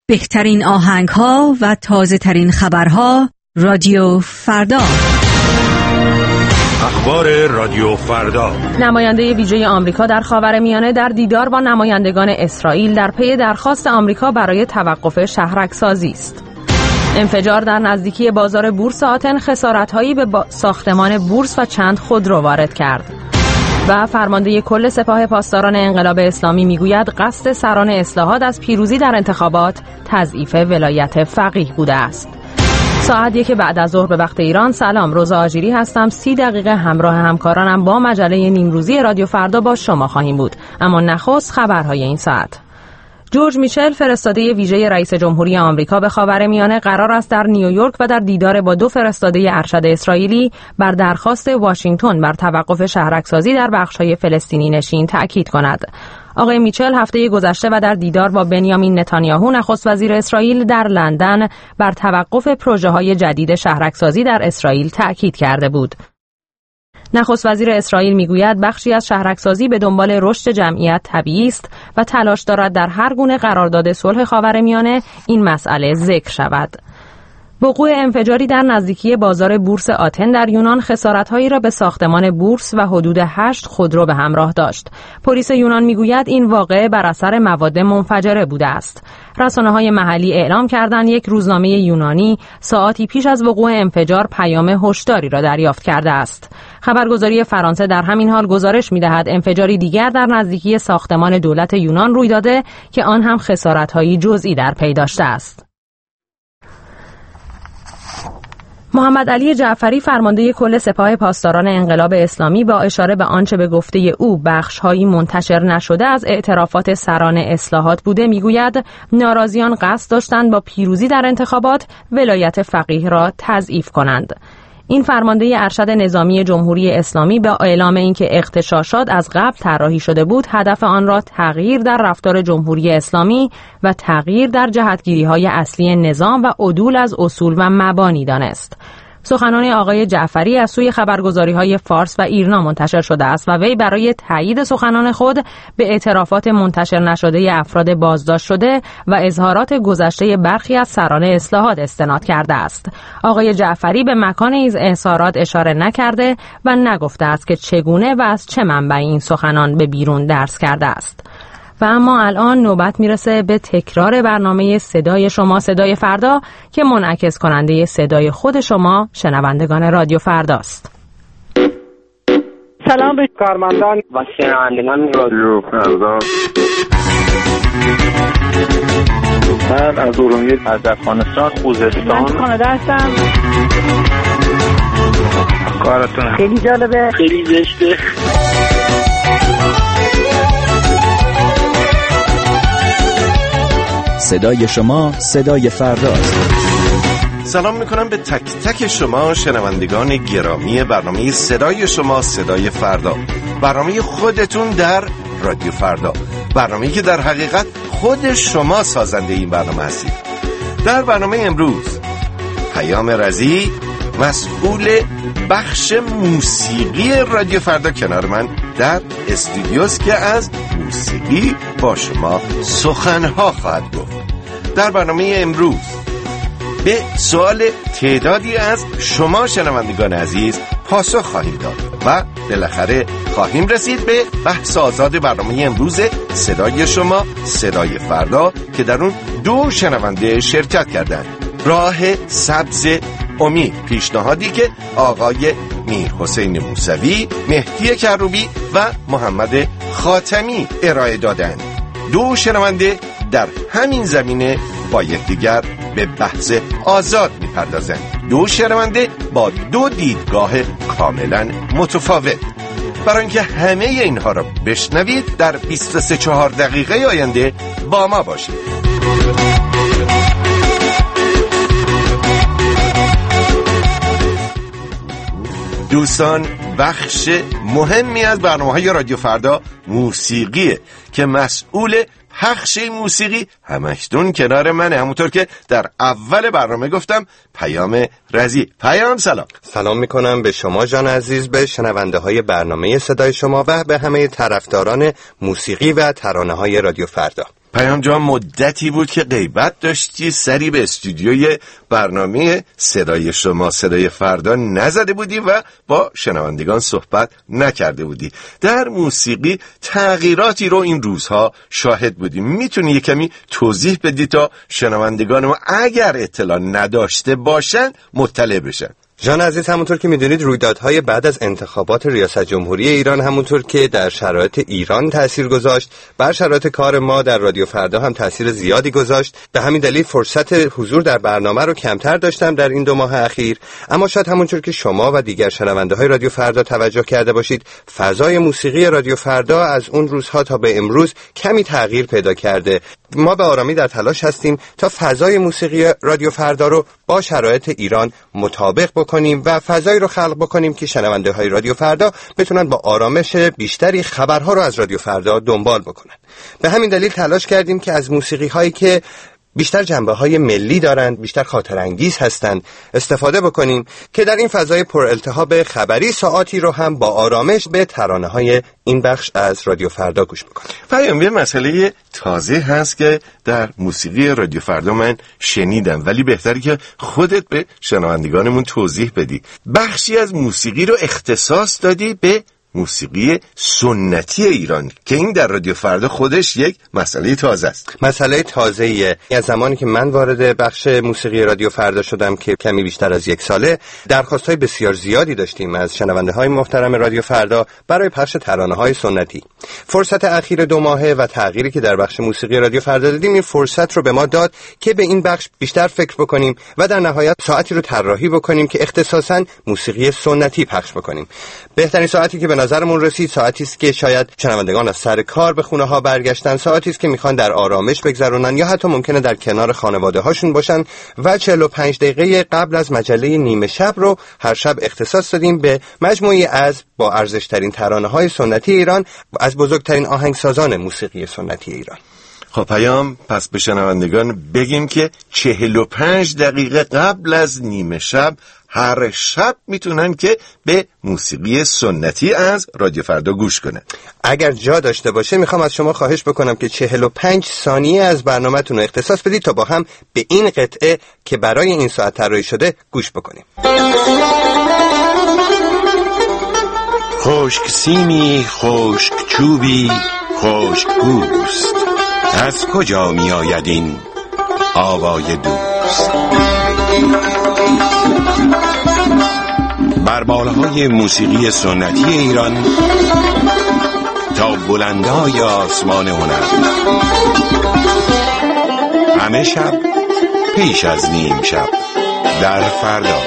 بهترین آهنگ‌ها و تازه‌ترین خبرها رادیو فردا. اخبار رادیو فردا. نماینده ویژه آمریکا در خاورمیانه در دیدار با نمایندگان اسرائیل در پی درخواست آمریکا برای توقف شهرک‌سازی است. انفجار در نزدیکی بازار بورس آتن خسارت‌هایی به ساختمان بورس و چند خودرو وارد کرد. و فرمانده کل سپاه پاسداران انقلاب اسلامی میگوید قصد سران اصلاحات از پیروزی در انتخابات تضعیف ولایت فقیه بوده است. ساعت 1 بعد از ظهر به وقت ایران. سلام، روزا آجیری هستم. 30 دقیقه همراه همکارانم با مجله نیمروزی رادیو فردا با شما خواهیم بود. اما نخست خبرهای این ساعت. جورج میچل، فرستاده ویژه رئیس جمهوری آمریکا به خاورمیانه، قرار است در نیویورک و در دیدار با 2 فرستاده ارشد اسرائیلی بر درخواست واشنگتن بر توقف شهرک‌سازی در بخش‌های فلسطینی نشین تأکید کند. آقای میچل هفته گذشته و در دیدار با بنیامین نتانیاهو نخست وزیر اسرائیل در لندن بر توقف پروژه‌های جدید شهرک‌سازی در اسرائیل تأکید کرده بود. نخست وزیر اسرائیل میگوید بخشی از شهرک‌سازی به دنبال رشد جمعیت طبیعی است و تلاش دارد در هر گونه قرارداد صلح خاورمیانه این مسئله ذکر شود. وقوع انفجاری در نزدیکی بازار بورس آتن در یونان خسارت‌هایی را به ساختمان بورس و حدود 8 خودرو به همراه داشت. پلیس یونان میگوید این واقعه بر اثر مواد منفجره بوده است. رسانه‌های محلی اعلام کردند یک روزنامه یونانی ساعاتی پیش از وقوع انفجار پیام هشداری را دریافت کرده است. خبرگزاری فرانسه در همین حال گزارش می‌دهد انفجاری دیگر در نزدیکی ساختمان دولت یونان روی داده که آن هم خسارت‌های جزئی در پی داشته است. محمد علی جعفری، فرمانده کل سپاه پاسداران انقلاب اسلامی، با اشاره به آنچه به گفته او بخش‌هایی منتشر نشده از اعترافات سران اصلاحات بوده، میگوید ناراضیان قصد داشتند با پیروزی در انتخابات ولایت فقیه را تضعیف کنند. این فرمانده ارشد نظامی جمهوری اسلامی با اعلام اینکه اغتشاشات از قبل طراحی شده بود، هدف آن را تغییر در رفتار جمهوری اسلامی و تغییر در جهتگیری‌های اصلی نظام و عدول از اصول و مبانی دانست. سخنان آقای جعفری از سوی خبرگزاری‌های فارس و ایرنا منتشر شده است و وی برای تایید سخنان خود به اعترافات منتشر نشده افراد بازداشت شده و اظهارات گذشته برخی از سران اصلاحات استناد کرده است. آقای جعفری به مکان این اظهارات اشاره نکرده و نگفته است که چگونه و از چه منبعی این سخنان به بیرون درز کرده است. و اما الان نوبت میرسه به تکرار برنامه صدای شما صدای فردا که منعکس کننده صدای خود شما شنوندگان رادیو فرداست. سلام به کارمندان و شنوندگان رادیو فردا. من از ارومیه از افغانستان خوزستان. من کانادا هستم. کارتون خیلی جالبه، خیلی زشته. صدای شما صدای فرداست. سلام میکنم به تک تک شما شنوندگان گرامی برنامه صدای شما صدای فردا، برنامه خودتون در رادیو فردا، برنامه‌ای که در حقیقت خود شما سازنده این برنامه هستید. در برنامه امروز پیام رضی، مسئول بخش موسیقی رادیو فردا، کنار من در استودیوست که از موسیقی با شما سخنها خواهد گفت. در برنامه امروز به سوال تعدادی از شما شنوندگان عزیز پاسخ خواهیم داد و بالاخره خواهیم رسید به بحث آزاد برنامه امروز صدای شما صدای فردا که در اون 2 شنونده شرکت کردند. راه سبز امید، پیشنهادی که آقای میر حسین موسوی، مهدی کروبی و محمد خاتمی ارائه دادند. 2 شنونده در همین زمینه با یکدیگر به بحث آزاد می‌پردازند. 2 شنونده با 2 دیدگاه کاملا متفاوت. برای اینکه همه اینها را بشنوید در 23-4 دقیقه آینده با ما باشید. دوستان، بخش مهمی از برنامه‌های رادیو فردا موسیقیه که مسئول پخش موسیقی همکنون کنار منه، همونطور که در اول برنامه گفتم. پیام رضی. پیام سلام میکنم به شما جان عزیز، به شنونده های برنامه صدای شما و به همه طرفداران موسیقی و ترانه های رادیو فردا. پیام جان، مدتی بود که غیبت داشتی، سری به استودیوی برنامه صدای شما صدای فردا نزده بودی و با شنوندگان صحبت نکرده بودی. در موسیقی تغییراتی رو این روزها شاهد بودیم. میتونی یه کمی توضیح بدی تا شنوندگان ما اگر اطلاع نداشته باشن مطلع بشن؟ جان عزیز، همونطور که میدونید رویدادهای بعد از انتخابات ریاست جمهوری ایران همونطور که در شرایط ایران تأثیر گذاشت، بر شرایط کار ما در رادیو فردا هم تأثیر زیادی گذاشت. به همین دلیل فرصت حضور در برنامه رو کمتر داشتم در این 2 ماه اخیر. اما شاید همونطور که شما و دیگر شنونده‌های رادیو فردا توجه کرده باشید، فضای موسیقی رادیو فردا از اون روزها تا به امروز کمی تغییر پیدا کرده. ما به آرامی در تلاش هستیم تا فضای موسیقی رادیو فردا رو با شرایط ایران مطابق بکنیم و فضایی رو خلق بکنیم که شنونده‌های رادیو فردا بتونن با آرامش بیشتری خبرها رو از رادیو فردا دنبال بکنن. به همین دلیل تلاش کردیم که از موسیقی‌هایی که بیشتر جنبه‌های ملی دارند، بیشتر خاطرانگیز هستند استفاده بکنیم که در این فضای پرالتهاب خبری ساعتی رو هم با آرامش به ترانه‌های این بخش از رادیو فردا گوش بکنیم. پیام، یه مسئله تازه هست که در موسیقی رادیو فردا من شنیدم، ولی بهتره که خودت به شنوندگانمون توضیح بدی. بخشی از موسیقی رو اختصاص دادی به موسیقی سنتی ایران که این در رادیو فردا خودش یک مسئله تازه است. مسئله تازه‌ایه. از زمانی که من وارد بخش موسیقی رادیو فردا شدم که کمی بیشتر از 1 ساله، درخواست‌های بسیار زیادی داشتیم از شنونده‌های محترم رادیو فردا برای پخش ترانه‌های سنتی. فرصت اخیر 2 ماهه و تغییری که در بخش موسیقی رادیو فردا دادیم این فرصت رو به ما داد که به این بخش بیشتر فکر بکنیم و در نهایت ساعتی رو طراحی بکنیم که اختصاصاً موسیقی سنتی پخش بکنیم. بهترین ساعتی که به نظرمون رسید ساعتی است که شاید شنوندگان از سر کار به خونه ها برگشتن، ساعتی است که میخوان در آرامش بگذرونن یا حتی ممکنه در کنار خانواده هاشون باشن و 45 دقیقه قبل از مجله نیمه شب رو هر شب اختصاص دادیم به مجموعی از با ارزش‌ترین ترانه‌های سنتی ایران از بزرگترین آهنگسازان موسیقی سنتی ایران. خب پیام، پس به شنوندگان بگیم که 45 دقیقه قبل از نیمه شب هر شب میتونن که به موسیقی سنتی از رادیو فردا گوش کنن. اگر جا داشته باشه میخوام از شما خواهش بکنم که 45 ثانیه از برنامه‌تون رو اختصاص بدید تا با هم به این قطعه که برای این ساعت طراحی شده گوش بکنیم. خشک سیمی، خشک چوبی، خشک گوست، از کجا می آید این آوای دوست؟ بر بالهای موسیقی سنتی ایران تا بلندای آسمان هنر، همه شب پیش از نیم شب در فردا.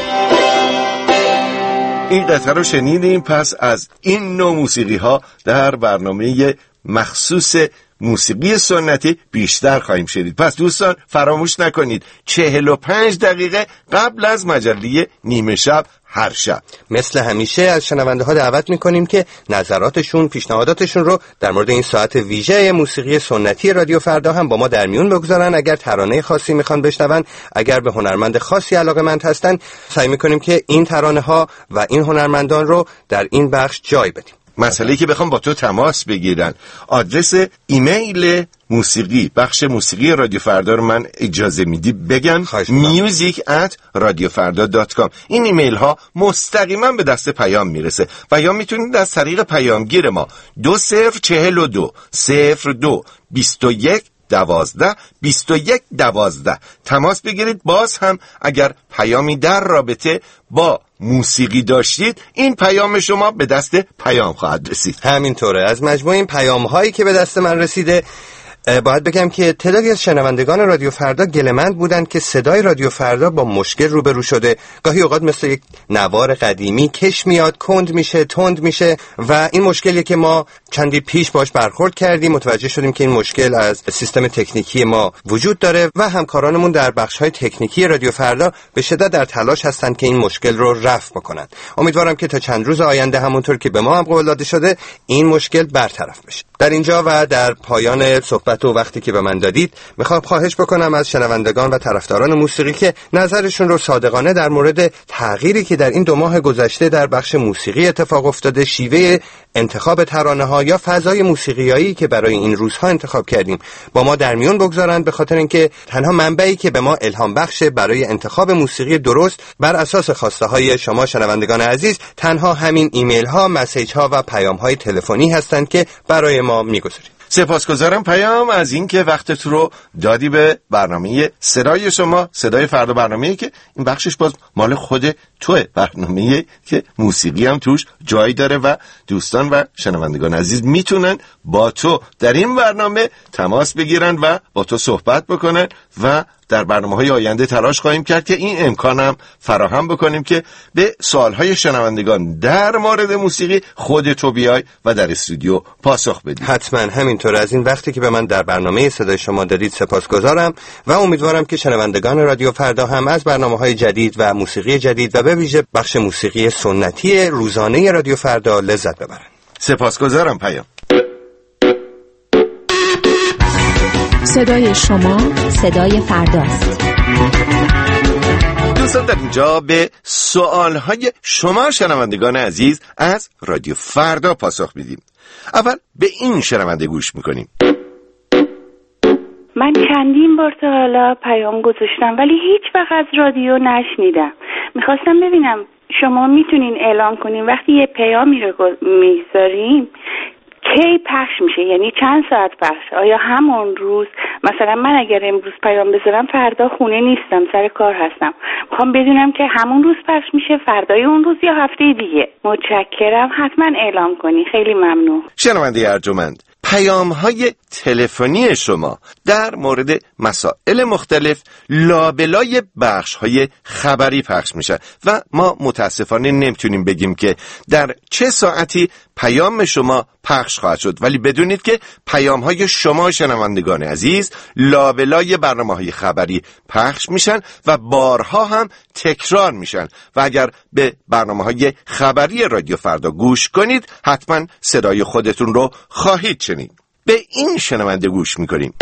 این قطعه رو شنیدیم. پس از این نوع موسیقی ها در برنامه مخصوص موسیقی سنتی بیشتر خواهیم شنید. پس دوستان فراموش نکنید 45 دقیقه قبل از مجله نیمه شب هر شب مثل همیشه از شنونده ها دعوت میکنیم که نظراتشون، پیشنهاداتشون رو در مورد این ساعت ویژه موسیقی سنتی رادیو فردا هم با ما در میون بگذارن. اگر ترانه خاصی میخوان بشنون، اگر به هنرمند خاصی علاقه‌مند هستن، سعی میکنیم که این ترانه ها و این هنرمندان رو در این بخش جای بدیم. مسئله‌ای که بخوام با تو تماس بگیرن، آدرس ایمیل موسیقی بخش موسیقی رادیو فردا رو من اجازه میدی بگم؟ music@radiofarda.com. این ایمیل ها مستقیما به دست پیام میرسه و یا میتونید از طریق پیامگیر ما 2042 02 21 12 21 12 تماس بگیرید. باز هم اگر پیامی در رابطه با موسیقی داشتید، این پیام شما به دست پیام خواهد رسید. همینطوره. از مجموع این پیام هایی که به دست من رسیده باید بگم که تعدادی از شنوندگان رادیو فردا گله‌مند بودند که صدای رادیو فردا با مشکل روبرو شده. گاهی اوقات مثل یک نوار قدیمی کش میاد، کند میشه، تند میشه و این مشکلی که ما چندی پیش باش برخورد کردیم، متوجه شدیم که این مشکل از سیستم تکنیکی ما وجود داره و همکارانمون در بخش‌های تکنیکی رادیو فردا به شدت در تلاش هستند که این مشکل رو رفع بکنن. امیدوارم که تا چند روز آینده همونطور که به ما هم قول داده شده این مشکل برطرف بشه. در اینجا و در پایان صحبت مثبت و وقتی که به من دادید. میخوام خواهش بکنم از شنوندگان و طرفداران موسیقی که نظرشون رو صادقانه در مورد تغییری که در این 2 ماه گذشته در بخش موسیقی اتفاق افتاده، شیوه انتخاب ترانه‌ها یا فضای موسیقیایی که برای این روزها انتخاب کردیم با ما در میون بگذارند، به خاطر اینکه تنها منبعی که به ما الهام بخش برای انتخاب موسیقی درست بر اساس خواسته های شما شنوندگان عزیز تنها همین ایمیل ها، مسیج ها و پیام های تلفنی هستند که برای ما میگذارید. سپاسگزارم پیام از این که وقتت رو دادی به برنامه صدای شما، صدای فردا، برنامه‌ای که این بخشش باز مال خود توه، برنامه‌ای که موسیقی هم توش جای داره و دوستان و شنوندگان عزیز میتونن با تو در این برنامه تماس بگیرن و با تو صحبت بکنن و در برنامه‌های آینده تلاش خواهیم کرد که این امکانم فراهم بکنیم که به سوال‌های شنوندگان در مورد موسیقی خود تو بیای و در استودیو پاسخ بدی. حتما همینطور. از این وقتی که به من در برنامه صدای شما دادید سپاسگزارم و امیدوارم که شنوندگان رادیو فردا هم از برنامه‌های جدید و موسیقی جدید و به ویژه بخش موسیقی سنتی روزانه رادیو فردا لذت ببرن. سپاسگزارم پیام. صدای شما صدای فرداست. دوستان در اینجا به سوالهای شما شنوندگان عزیز از رادیو فردا پاسخ میدیم. اول به این شنونده گوش میکنیم. من چندین بار تا حالا پیام گذاشتم ولی هیچ وقت از رادیو نشنیدم. میخواستم ببینم شما میتونین اعلام کنین وقتی یه پیامی رو میذاریم کی پخش میشه، یعنی چند ساعت پخش؟ آیا همون روز؟ مثلا من اگر امروز پیام بذارم فردا خونه نیستم، سر کار هستم، میخوام بدونم که همون روز پخش میشه، فردای اون روز یا هفته دیگه. متشکرم، حتما اعلام کنی. خیلی ممنون. شنونده ارجمند، پیام‌های تلفنی شما در مورد مسائل مختلف لابلای بخش‌های خبری پخش میشه و ما متاسفانه نمیتونیم بگیم که در چه ساعتی پیام شما پخش خواهد شد، ولی بدونید که پیام‌های شما شنوندگان عزیز لابلای برنامه‌های خبری پخش میشن و بارها هم تکرار میشن و اگر به برنامه‌های خبری رادیو فردا گوش کنید حتما صدای خودتون رو خواهید شنید. به این شنونده گوش میکنیم.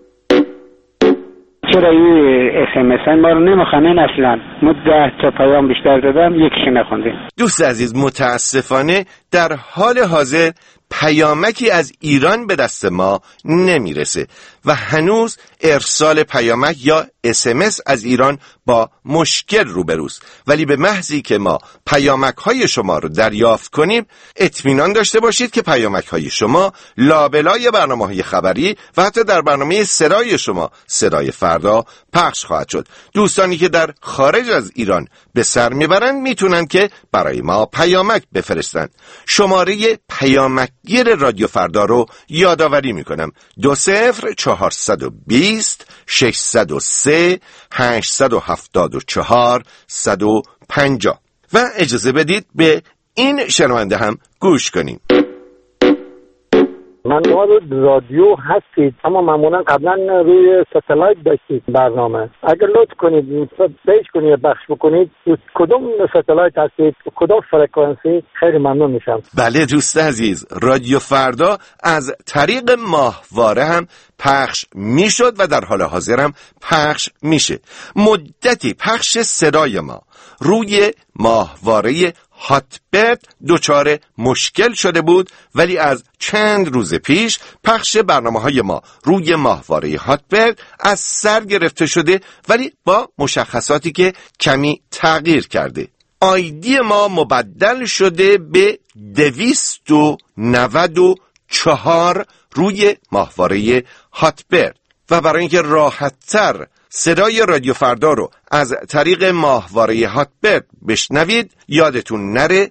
چرا این SMS ما رو نمیخونن اصلا؟ ما 10 تا پیام بیشتر دادم یکیش نخوندیم. دوست عزیز، متاسفانه در حال حاضر پیامکی از ایران به دست ما نمیرسه و هنوز ارسال پیامک یا SMS از ایران با مشکل روبروست، ولی به محضی که ما پیامک های شما رو دریافت کنیم اطمینان داشته باشید که پیامک های شما لابلای برنامه‌های خبری و حتی در برنامه صدای شما، صدای فردا، پخش خواهد شد. دوستانی که در خارج از ایران به سر میبرند میتونن که برای ما پیامک بفرستند. شماره پیامکگیر رادیو فردا رو یادآوری میکنم: 20420 603 874 150 و اجازه بدید به این شنونده هم گوش کنیم. ممنوع رادیو هستید اما معمولا قبلا روی ستلایت داشتید برنامه. اگر لطف کنید پیش کنید بخش بکنید کدوم ستلایت هستید، کدوم فرکانسی، خیلی ممنون میشم. بله دوست عزیز، رادیو فردا از طریق ماهواره هم پخش میشد و در حال حاضر هم پخش میشه. مدتی پخش صدای ما روی ماهواره هاتبرد دچار مشکل شده بود، ولی از چند روز پیش پخش برنامه‌های ما روی ماهواره هاتبرد از سر گرفته شده، ولی با مشخصاتی که کمی تغییر کرده. آیدی ما مبدل شده به 294 روی ماهواره هاتبرد و برای اینکه راحت‌تر صدای رادیو فردا رو از طریق ماهواره هاتبرد بشنوید یادتون نره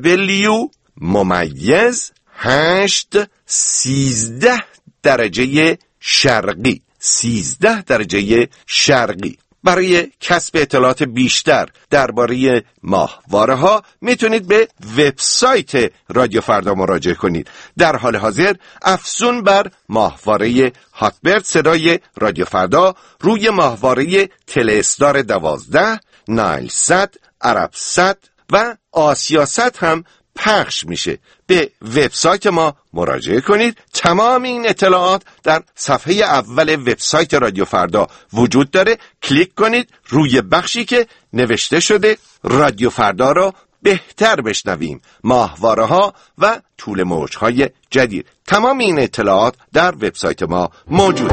W-8-13 درجه شرقی 13 درجه شرقی. برای کسب اطلاعات بیشتر درباره ماهواره ها میتونید به وبسایت رادیو فردا مراجعه کنید. در حال حاضر افزون بر ماهواره هاتبرد صدای رادیو فردا روی ماهواره تلستار 12، نایلسات، عربسات و آسیاست هم پخش میشه. به وبسایت ما مراجعه کنید. تمام این اطلاعات در صفحه اول وبسایت رادیو فردا وجود داره. کلیک کنید روی بخشی که نوشته شده رادیو فردا را بهتر بشنویم، ماهواره ها و طول موج های جدید. تمام این اطلاعات در وبسایت ما موجود.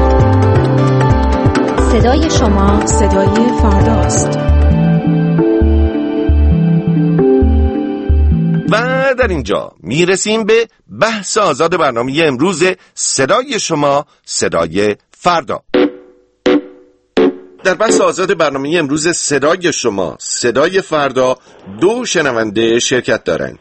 صدای شما صدای فرداست. و در اینجا میرسیم به بحث آزاد برنامه امروز صدای شما صدای فردا. در بحث آزاد برنامه امروز صدای شما صدای فردا 2 شنونده شرکت دارند،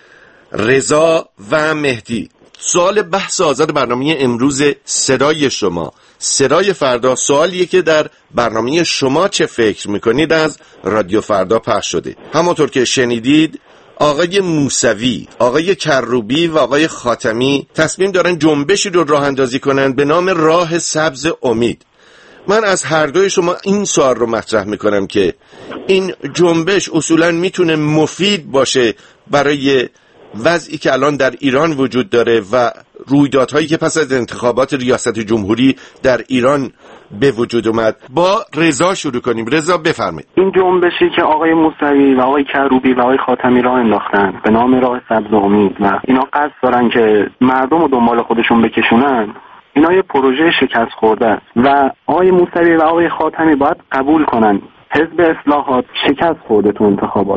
رضا و مهدی. سوال بحث آزاد برنامه امروز صدای شما صدای فردا سوالیه که در برنامه شما چه فکر میکنید از رادیو فردا پخش شده. همونطور که شنیدید آقای موسوی، آقای کروبی و آقای خاتمی تصمیم دارن جنبشی رو راه اندازی کنن به نام راه سبز امید. من از هر دوی شما این سوال رو مطرح میکنم که این جنبش اصولاً میتونه مفید باشه برای وضعی که الان در ایران وجود داره و رویدادهایی که پس از انتخابات ریاست جمهوری در ایران به وجود اومد. با رضا شروع کنیم. رضا بفرمایید. این جنبشی که آقای موسوی و آقای کروبی و آقای خاتمی راه انداختن به نام راه سبز امید و اینا قصد دارن که مردم رو دنبال خودشون بکشونن، اینا یه پروژه شکست خورده است و آقای موسوی و آقای خاتمی باید قبول کنن حزب اصلاحات شکست خورده تو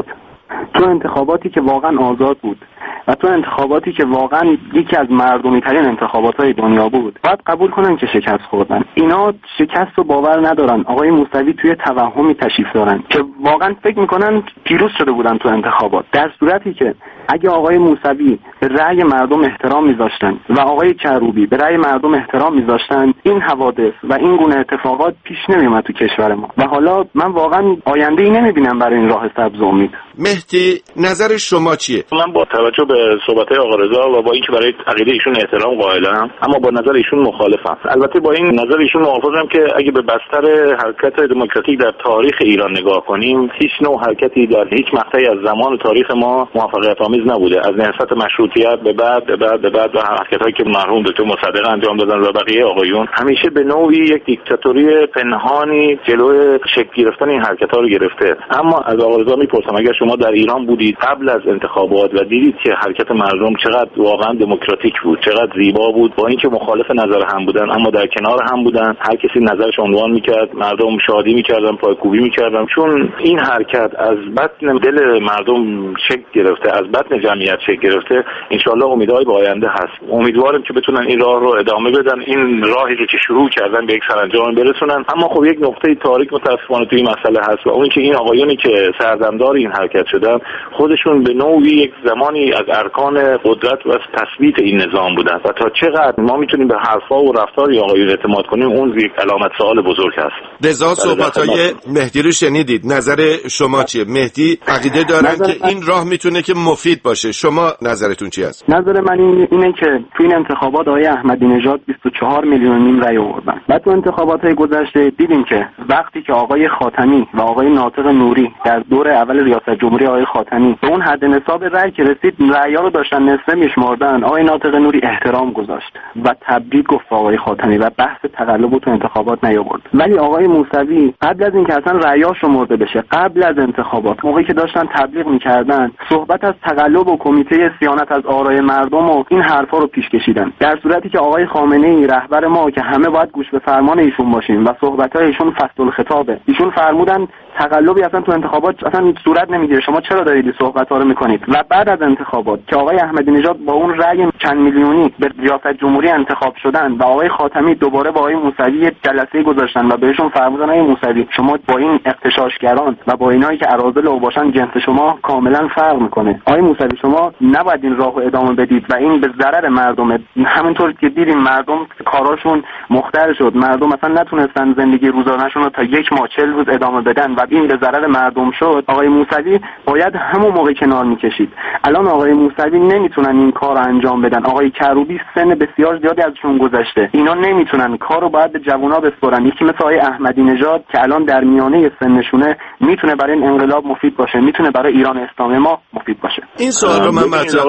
انتخاباتی که واقعا آزاد بود و تو انتخاباتی که واقعا یکی از مردمی ترین انتخابات‌های دنیا بود، باید قبول کنن که شکست خوردن. اینا شکست رو باور ندارن. آقای موسوی توی توهمی تشریف دارن که واقعا فکر میکنن پیروز شده بودن تو انتخابات، در صورتی که اگه آقای موسوی به رأی مردم احترام میذاشتن و آقای کروبی به رأی مردم احترام میذاشتن، این حوادث و این گونه اتفاقات پیش نمیومد تو کشور ما. و حالا من واقعا آینده‌ای نمیبینم برای این راه سبز امید. مهدی، نظر شما چیه؟ من با توجه به صحبت‌های آقا رضا و با اینکه برای عقیده ایشون احترام قائلم، اما با نظر ایشون مخالفم. البته با این نظر ایشون موافقم که اگه به بستر حرکت دموکراتیک در تاریخ ایران نگاه کنیم، هیچ نوع حرکتی در هیچ مقطعی از زمان تاریخ ما موفقیت آمیز نبوده. از نهضت مشروطیت به بعد و حرکت‌هایی که مرحوم دکتر مصدق انجام دادن و بقیه آقایون، همیشه به نوعی یک دیکتاتوری پنهانی جلوی شکل گرفتن این حرکت‌ها رو گرفته. اما از آقا رضا میپرسم اگر شما در ایران بودید قبل از انتخابات و دیدید که حرکت مردم چقدر واقعا دموکراتیک بود، چقدر زیبا بود، با اینکه مخالف نظر هم بودن اما در کنار هم بودن، هر کسی نظرش عنوان میکرد، مردم شادی میکردن، پایکوبی میکردن، چون این حرکت از بطن دل مردم شکل گرفته، از بطن جمعیت شکل گرفته، انشالله امیدهای به آینده هست. امیدوارم که بتونن این راه رو ادامه بدن، این راهی رو که شروع کردن به یک سرانجام برسونن. اما خب یک نقطه تاریک متاسفانه توی این مسئله هست و اون که این آقایونی که سردمدار این حرکت شدن خودشون به نوعی یک زمانی از ارکان قدرت و تثبیت این نظام بودن و تا چقدر ما میتونیم به حرفا و رفتار آقایون اعتماد کنیم، اون یک علامت سوال بزرگ هست. رضا، صحبت‌های مهدی رو شنیدید، نظر شما چیه؟ مهدی عقیده دارن که این راه میتونه که مفید باشه، شما نظرتون چی است؟ نظر من اینه که تو این انتخابات آقای احمدی نژاد 24 میلیون نیم رأی آوردن و تو انتخابات‌های گذشته دیدیم که وقتی که آقای خاتمی و آقای ناطق نوری در دور اول ریاست جمهوری آقای خاتمی به اون حد نصاب رأی که رسید، رأی‌ها رو داشتن نصفه میشمردن، آقای ناطق نوری احترام گذاشت و تبریک گفت آقای خاتمی و بحث تقلب تو انتخابات نیاورد. ولی آقای موسوی قبل از اینکه اصلا رأی‌ها شمرده بشه، قبل از انتخابات، موقعی که داشتن تبلیغ می‌کردن، صحبت از تقلب و کمیته صیانت از آرای مردم و این حرفا رو پیش کشیدن، در صورتی که آقای خامنه‌ای رهبر ما که همه باید گوش به فرمان ایشون باشیم و صحبت‌های ایشون فصل الخطابه، ایشون فرمودن تقلبی اصلا تو انتخابات اصلا صورت نمیگیره، شما چرا دارید صحبت‌ها رو می‌کنید؟ و بعد از انتخابات که آقای احمدی نژاد با اون رأی چند میلیونی به ریاست جمهوری انتخاب شدن و آقای خاتمی دوباره با آقای موسوی جلسه گذاشتن و بهشون فرمودن آقای موسوی شما با این اغتشاشگران و با اینایی که اراذل او باشن جنس شما کاملا فرق میکنه. آقای موسوی شما نباید این راهو ادامه بدید و این به ضرر مردمه. همونطور که دیدیم مردم کاراشون مختل شد، مردم اصلا نتونستن زندگی روزانه‌شون رو تا یک ماه 40 روز ادامه بدن و این به ضرر مردم شد، آقای موسوی باید همون موقع کنار میکشید. الان آقای موسوی نمیتونن این کار رو انجام بدن. آقای کروبی سن بسیار زیادی ازشون گذشته، اینا نمیتونن کارو باید به جوونا بسپرن. یکی مثل آقای احمدی نژاد که الان در میانه سنشونه میتونه برای این انقلاب مفید باشه، میتونه برای ایران اسلامی ما مفید باشه. این سوال رو من مطرح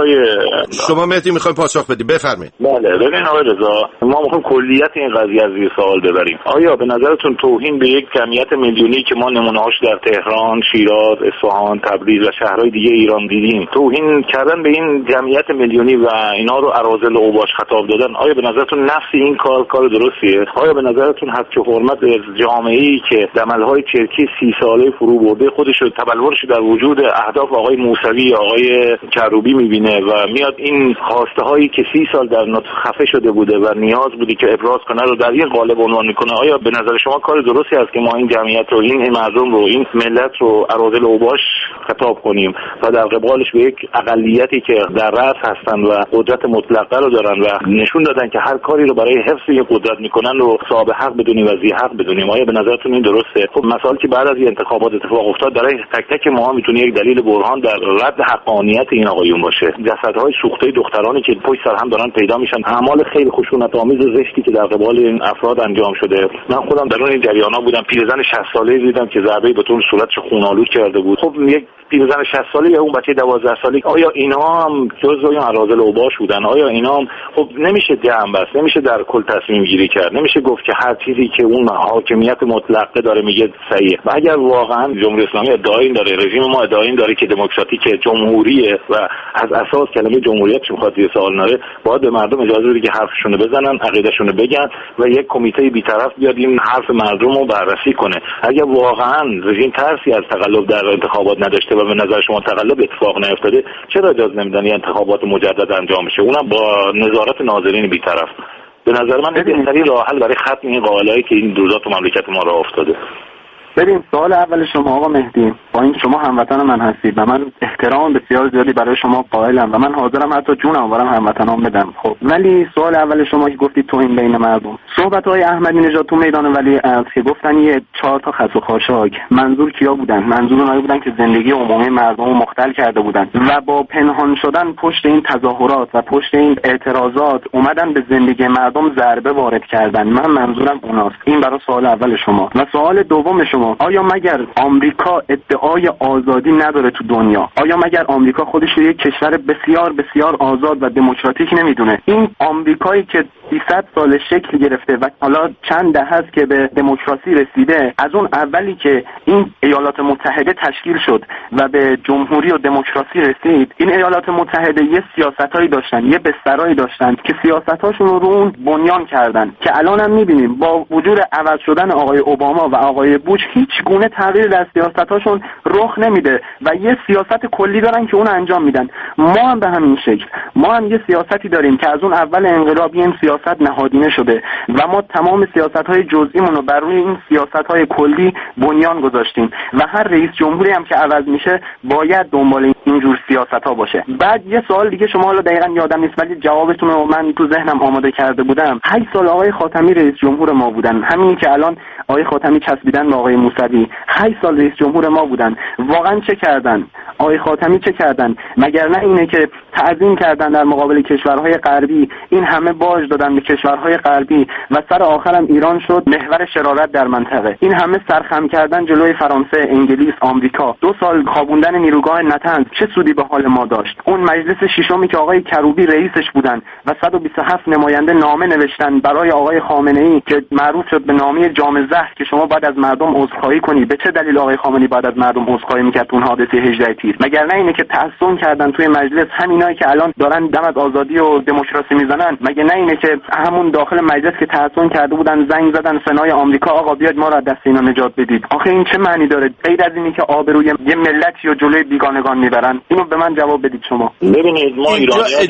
شما مهدی میخوایم پاسخ بدید، بفرمایید. بله ببین آقای رضا، ما میخوایم کلیت این قضیه از زیر سوال ببریم. آیا به نظرتون توهین به یک جمعیت میلیونی که ما نمونه‌هاش در تهران، شیراز، اصفهان، تبریز و شهرهای دیگه ایران دیدیم، توهین کردن به این جمعیت میلیونی و اینا رو اراذل و اوباش خطاب دادن، آیا به نظرتون نفس این کار درستیه؟ آیا به نظرتون حق و حرمت جامعه‌ای که دمل‌های چرکی 30 ساله فرو برده خودش رو تبلورش در وجود اهداف آقای موسوی، آقای کروبی می‌بینه و میاد این خواسته هایی که 30 سال در نطق خفه شده بوده و نیاز بودی که ابراز کنه رو در این قالب عنوان میکنه؟ آیا به نظر شما کار درستی است که ما این جمعیت رو، این مردم رو، این ملت رو اراذل اوباش خطاب کنیم و در قبالش به یک اقلیتی که در رأس هستن و قدرت مطلقه رو دارن و نشون دادن که هر کاری رو برای حفظ این قدرت میکنن رو صاحب حق بدونیم و ذی حق بدونیم؟ آیا به نظرتون این درسته؟ خب مسائلی که بعد از این انتخابات اتفاق افتاد برای تک تک ما میتونه یک دلیل برهان در رد حقانیت این آقایون باشه. جسدهای سوخته دخترانی که پشت سر هم دارن پیدا میشن، اعمال خیلی خشونت‌آمیز و زشتی که در قبال این افراد انجام شده. من خودم در اون جریانا بودم، پیرزن 60 ساله‌ای دیدم که ضربه‌ای به طور صورتش خون‌آلود کرده بود. خب یک پیرزن 60 ساله یا اون بچه 12 ساله، آیا اینا هم جزء اون اراذل اوباش بودن؟ آیا اینا هم خب نمیشه جمع بست، نمیشه در کل تصمیم گیری کرد، نمیشه گفت که هر چیزی که اون حاکمیت مطلقه داره میگه صحیحه. و اگر واقعا جمهوری اسلامی ادعای این داره، رژیم ما ادعای این داره که دموکراتیک جمهوریه و از اساس کلمه جمهوریت میخواد زیر سوال نره، باید به مردم اجازه بده که حرفشون رو بزنن، عقیدهشون رو بگن و یک کمیته بی‌طرف بیاد این حرف مردم رو بررسی کنه. اگر واقعا رژیم ترسی از تقلب در انتخابات نداشته و به نظر شما تقلب اتفاق نیفتاده، چرا اجازه نمیدن این انتخابات مجدد انجام بشه، اونم با نظارت ناظرین بی‌طرف؟ به نظر من بهترین راه حل برای ختم این قائلایی که این روزا تو مملکت ما راه افتاده. ببین، سوال اول شما آقا مهدی، با این شما هموطن من هستید و من احترام بسیار زیادی برای شما قائلم و من حاضرم حتی جونم برام هموطنام بدم. خب ولی سوال اول شما که گفتید توهین بین مردم، صحبت‌های احمدی نژاد تو میدان ولیعصر که گفتن یه 4 تا خس و خاشاک، منظور کیا بودن؟ منظور اونایی بودن که زندگی عمومی مردم رو مختل کرده بودن و با پنهان شدن پشت این تظاهرات و پشت این اعتراضات اومدن به زندگی مردم ضربه وارد کردن. من منظورم اوناست. این برای سوال اول شما. و سوال دوم شما، آیا مگر آمریکا ادعای آزادی نداره تو دنیا؟ آیا مگر آمریکا خودش رو یک کشور بسیار بسیار آزاد و دموکراتیک نمیدونه؟ این آمریکایی که 200 سال شکل گرفته و حالا چند دهه است که به دموکراسی رسیده، از اون اولی که این ایالات متحده تشکیل شد و به جمهوری و دموکراسی رسید، این ایالات متحده یه سیاستایی داشتن، یه بسترایی داشتن که سیاستاشون رو اون بنیان کردن که الان هم می‌بینیم با وجود عوض شدن آقای اوباما و آقای بوش هیچ گونه تغییر در سیاستاشون رخ نمیده و یه سیاست کلی دارن که اون انجام میدن. ما هم به همین شکل، ما هم یه سیاستی داریم که از اون اول انقلاب این سیاست نهادینه شده و ما تمام سیاست‌های جزئیمون رو بر روی این سیاست‌های کلی بنیان گذاشتیم و هر رئیس جمهوری هم که عوض میشه باید دنبال اینجور سیاست‌ها باشه. بعد یه سوال دیگه شما حالا دقیقاً یادم نیست ولی جوابتون رو من تو ذهنم آماده کرده بودم. 8 سال آقای خاتمی رئیس جمهور ما بودن، همین که الان آقای خاتمی چسبیدن به آقای موسوی، 8 سال رئیس جمهور ما بودن. واقعا چه کردن؟ آقای خاتمی چه کردن؟ مگر نه اینه که تعظیم کردن در مقابل کشورهای غربی، این همه باج دادن به کشورهای غربی و سر آخرم ایران شد محور شرارت در منطقه. این همه سرخم کردن جلوی فرانسه، انگلیس، آمریکا. 2 سال خوابوندن نیروگاه نتنز چه سودی به حال ما داشت؟ اون مجلس ششمی که آقای کروبی رئیسش بودن و 127 نماینده نامه نوشتن برای آقای خامنه‌ای که معروف شد به نامه جام زهر که شما باید از مردم عذرخواهی کنی. به چه دلیل آقای خامنه‌ای باید از مردم عذرخواهی می‌کرد اون حادثه 18 تیر؟ مگر نه اینه که تحسن کردن توی مجلس همینایی که الان دارن دم از آزادی و دموکراسی میزنن؟ مگر نه اینه که همون داخل مجلس که تحسن کرده بودن زنگ زدن سنای آمریکا آقا بیاید ما را از دست اینا نجات بدید؟ آخه این چه معنی داره غیر از اینی که آبروی یه ملتی رو جلوی بیگانگان میبرن؟ اینو به من جواب بدید شما. ببینید ما ایرانی‌ها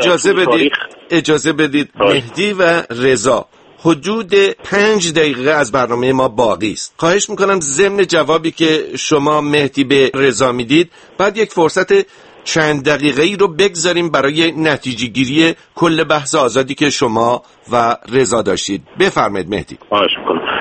اجازه بدید مهدی و رضا، حدود 5 دقیقه از برنامه ما باقی است. خواهش میکنم ضمن جوابی که شما مهدی به رضا میدید بعد یک فرصت چند دقیقه‌ای رو بگذاریم برای نتیجه گیری کل بحث آزادی که شما و رضا داشتید. بفرمایید مهدی. خواهش میکنم.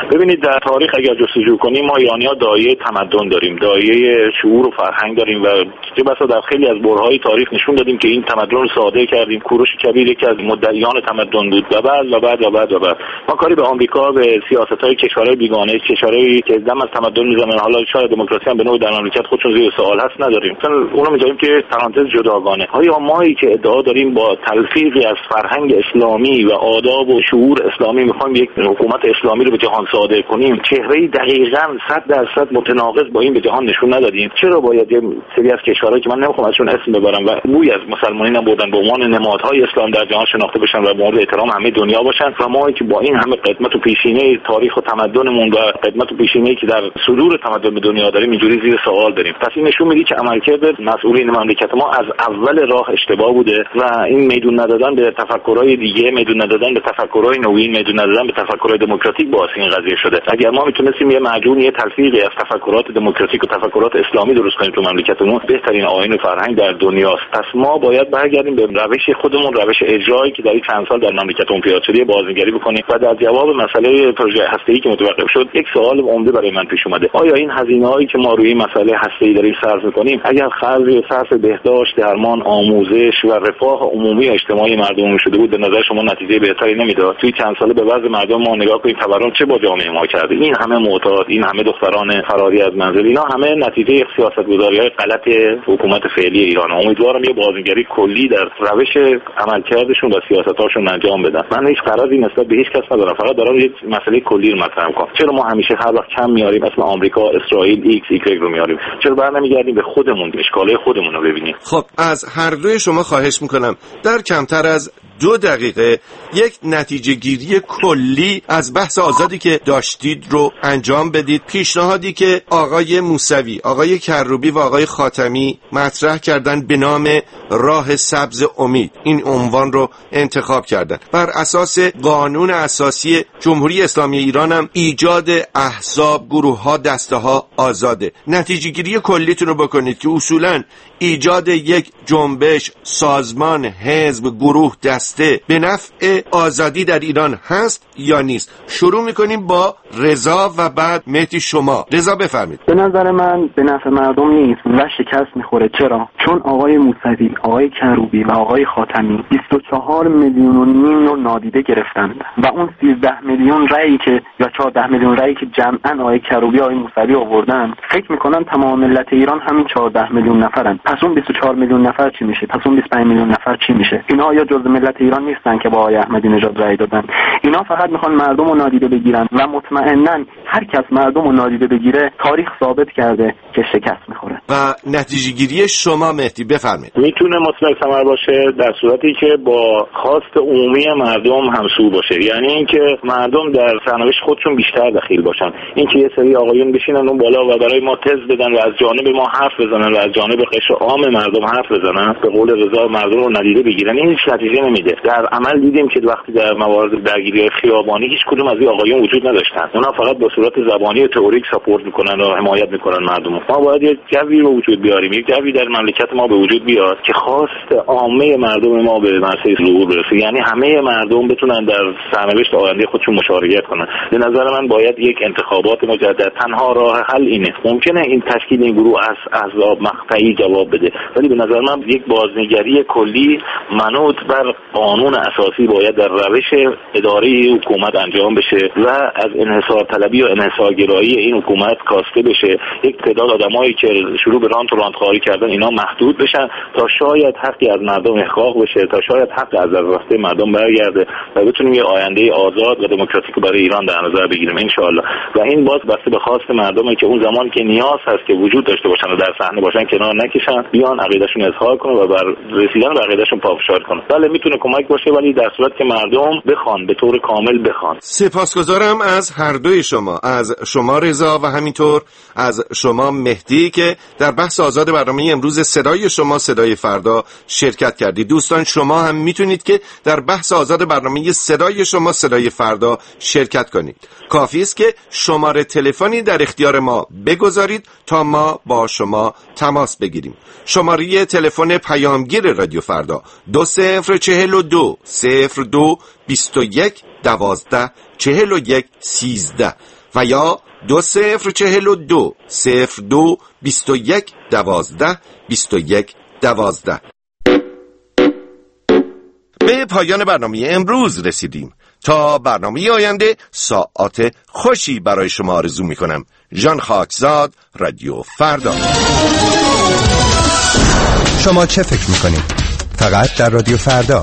ببینید در تاریخ اگر جستجو کنیم ما ایرانی‌ها دایه تمدن داریم، دایه شعور و فرهنگ داریم و چه بسا در خیلی از برهه‌های تاریخ نشون دادیم که این تمدن رو صادر کردیم. کوروش کبیر یکی از مدعیان تمدن بود و بعد ما کاری به آمریکا، به سیاست‌های کشورهای بیگانه، کشورهایی که دم از تمدن میزنن، حالا شاید دموکراسی هم به نوعی در مملکت خودشون زیر سوال هست نداریم، مثلا اونو می‌ذاریم که پرانتز جداگانه. آیا مایی که ادعا داریم با تلفیقی از فرهنگ اسلامی و آداب و شعور اسلامی می‌خوایم یک حکومت اسلامی رو به جهان صادر کنیم، چهره‌ای دقیقاً 100% متناقض با این به جهان نشون ندادیم؟ چرا باید یه سری از کشورهایی که من نمی‌خوام ازشون اسم ببرم و بوی از مسلمانین هم بردن به عنوان نمادهای اسلام در جهان شناخته بشن و مورد احترام همه دنیا باشن و ما که با این همه قدمت و پیشینه تاریخ و تمدنمون و قدمت و پیشینه‌ای که در صدور تمدن به دنیا داریم اینجوری زیر سوال داریم؟ پس این نشون میده که عملکرد مسئولین مملکت ما از اول راه اشتباه بوده و این میدون ندادن به تفکرهای دیگه، میدون ندادن به تفکرهای نوین، میدون ندادن به تفکرهای دموکراتیک باعث این قضیه شده. اگر ما میتونستیم یه معجون، یه تلفیقی از تفکرات دموکراتیک و تفکرات اسلامی درست کنیم تو مملکتمون، بهترین آیین فرهنگ در دنیاست. پس ما باید برگردیم به روش خودمون، روش اجرایی که در این چند سال در مملکتمون پیاده شده بازنگری بکنیم و در جواب مسئله پروژه هسته‌ای که متوقف شد یک سوال عمده برای من پیش اومده: آیا این هزینه‌هایی که ما روی مسئله هسته‌ای داریم صرف می‌کنیم اگر صرف بهداشت، درمان، آموزش و رفاه عمومی و اجتماعی مردم شده بود به نظر شما نتیجه بهتری نمیداد؟ توی چند سال به وضع مردم ما نگاه کنید، تورم چه با جامعه ما کرده؟ این همه معتاد، این همه دختران فراری از منزل، اینا همه نتیجه سیاست‌گذاری‌های غلط حکومت فعلی ایران. امیدوارم یه بازنگری کلی در روش عملکردشون و سیاستاشون انجام بدن. من هیچ قراری نسبت به هیچ کس ندارم، فقط دارم یک مسئله کلی رو مطرح می‌کنم. چرا ما همیشه هر وقت کم میاریم اسم آمریکا، اسرائیل، ایکس ایگرگ رو میاریم؟ چرا برنمیگردیم به خودمون، اشکالای خودمون رو ببینیم؟ خب از هر دوی شما خواهش میکنم در کمتر از 2 دقیقه یک نتیجه گیری کلی از بحث آزادی که داشتید رو انجام بدید. پیشنهادی که آقای موسوی، آقای کروبی و آقای خاتمی مطرح کردن به نام راه سبز امید، این عنوان رو انتخاب کردن. بر اساس قانون اساسی جمهوری اسلامی ایران هم ایجاد احزاب، گروه‌ها، دسته‌ها آزاده. نتیجه گیری کلیتون رو بکنید که اصولاً ایجاد یک جنبش، سازمان، حزب، گروه، دسته به نفع آزادی در ایران هست یا نیست؟ شروع میکنیم با رضا و بعد مهدی شما. رضا بفرمید. به نظر من به نفع مردم نیست و شکست میخوره. چرا؟ چون آقای موسوی، آقای کروبی و آقای خاتمی 24 میلیون و نیم رو نادیده گرفتند و اون 13 میلیون رأیی که یا 14 میلیون رأیی که جمعاً آقای کروبی، آقای موسوی آوردن، فکر میکنن تمام ملت ایران همین 14 میلیون نفرن. پس اون 24 میلیون نفر چی میشه؟ پس اون 25 میلیون نفر چی میشه؟ اینا یا جزء ملت ایران نیستن که با آقای احمدی نژاد رأی دادن؟ اینا فقط میخوان مردم رو نادیده بگیرن و مطمئناً هر کس مردم رو نادیده بگیره تاریخ ثابت کرده که شکست میخوره. و نتیجه گیری شما مهدی بفرمایید. میتونه مطلق ثمر باشه در صورتی که با خواست عمومی مردم همسو باشه، یعنی اینکه مردم در سرنوشت خودشون بیشتر دخیل باشن. اینکه یه سری آقایون بشینن اون بالا و برای ما تز بدن و از جانب ما حرف بزنن و از جانب قشر عام مردم حرف بزنن، به قول رضا مردم رو ندیده بگیرن، این هیچ نتیجه نمیده. در عمل دیدیم که وقتی در موارد درگیری خیابانی هیچ کدوم از این آقایون وجود نداشتن. اونا فقط به صورت زبانی و تئوریک ساپورت میکنن و حمایت میکنن مردم. ما باید یک جوی رو وجود بیاریم، یک جوی در مملکت ما به وجود بیاد که خواست عامه مردم ما به مرحله ظهور برسه، یعنی همه مردم بتونن در سرنوشت آینده خودشون مشارکت کنن. به نظر من باید یک انتخابات مجدد، تنها راه حل اینه. ممکنه این تشکیل این گروه از احزاب مقطعی جواب بده، ولی به نظر من یک بازنگری کلی منوط بر قانون اساسی باید در روش اداره حکومت انجام بشه و از انحصار طلبی و انحصارگرایی این حکومت کاسته بشه. یک تعداد آدمایی که شروع به رانت و رانتخواری کردن اینا محدود بشن تا شاید حقی از مردم احقاق بشه، تا شاید حق از راسته مردم برگرده و بتونیم یه آینده آزاد و دموکراتیک برای ایران در نظر بگیریم ان شاء الله. و این باز بسته به خواست مردمه که اون زمان که نیاز هست که وجود داشته باشن و در صحنه باشن کنار نکشن، بیان عقیدهشون اظهار کنن و بر رسیدن به عقیدهشون پافشاری کنن. بله میتونه کمک باشه، ولی در صورت که مردم بخوان، به طور کامل بخوان. سپاسگزارم از هر دوی شما، از شما رضا و همینطور از شما مهدی که در بحث آزاد برنامه امروز صدای شما صدای فردا شرکت کردید. دوستان شما هم میتونید که در بحث آزاد برنامه صدای شما صدای فردا شرکت کنید. کافی است که شماره تلفنی در اختیار ما بگذارید تا ما با شما تماس بگیریم. شماره تلفن پیامگیر رادیو فردا 2042 02 21 12 41 13. و یا 2042 02 21 12 21 12. به پایان برنامه امروز رسیدیم. تا برنامه آینده ساعات خوشی برای شما آرزو می‌کنم. ژان خاکزاد، رادیو فردا. شما چه فکر می‌کنید؟ فقط در رادیو فردا.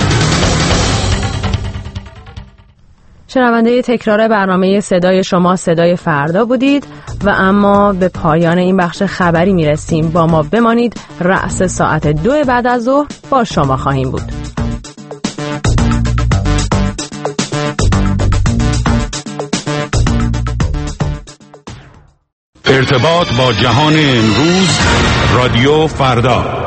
شنونده تکرار برنامه صدای شما صدای فردا بودید و اما به پایان این بخش خبری میرسیم. با ما بمانید. رأس ساعت 2 بعد از ظهر با شما خواهیم بود. ارتباط با جهان امروز، رادیو فردا.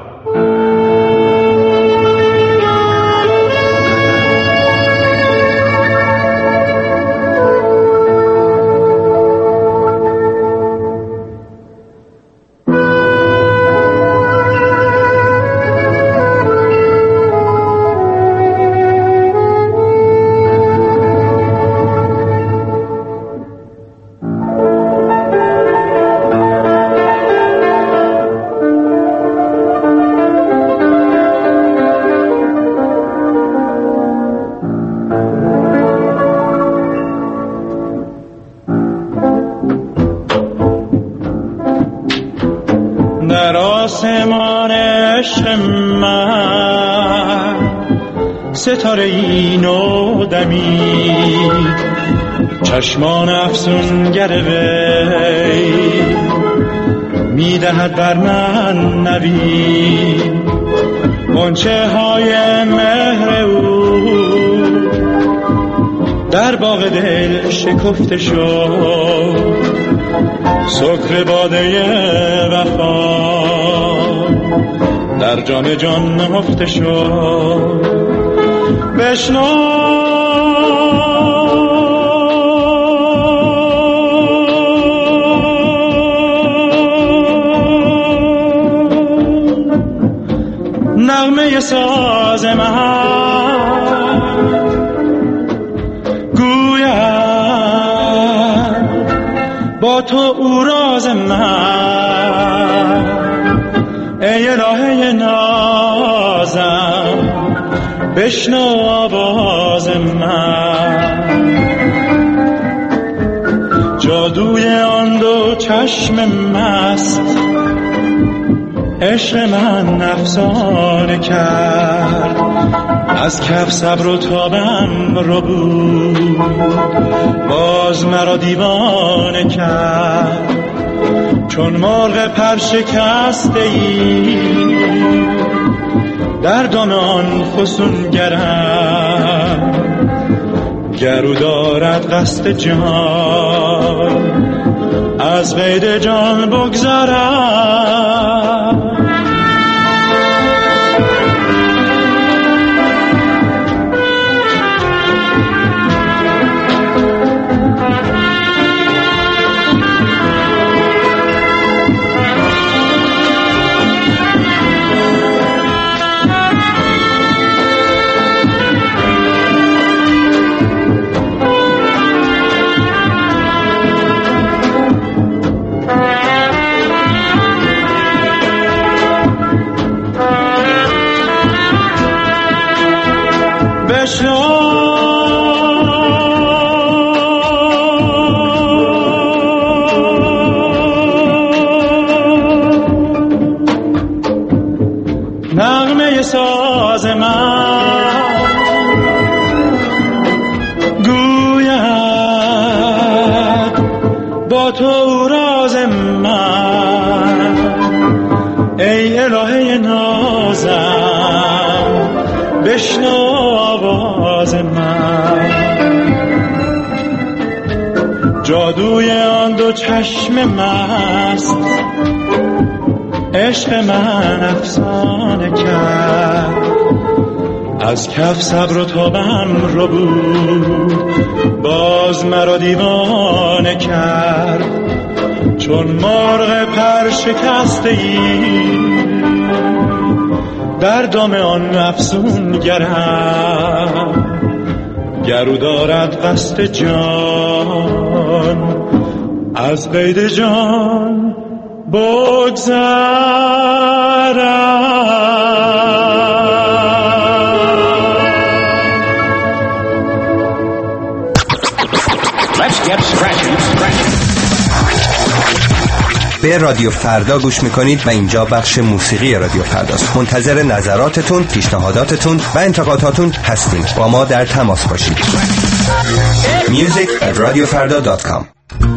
ستاره اینو دمید، چشمان افسونگر وی میدهد بر من نوید. غنچه های مهر او در باغ دل شکفته شد، سکر باده وفا در جان جان نهفته شد. بشنو نغمه ساز من، گوید با تو او راز من. ای الهه نازم بشنو آواز من. جادوی آن دو چشم مست عشق من افسانه کرد، از کف صبر و تابم رو بود، باز مرا دیوانه کرد. چون مرغ پرشکسته ای در دام آن فسونگرم، گرو دارد قصد جان از قید جان بگذارم. نغمه ساز من، گوید با تو راز من. ای الهه نازم بشنو آواز من. جادوی آن دو چشم مست عشق من افسانه کرد، از کف صبر و تابم رو بود، باز مرا دیوانه کرد. چون مرغ پر شکسته ای در دام آن افسونگرم، گرو دارد قصد جان جان از قید جان به رادیو فردا گوش میکنید و اینجا بخش موسیقی رادیو فرداست. منتظر نظراتتون، پیشنهاداتتون و انتقاداتون هستیم. با ما در تماس باشید. music@radiofarda.com.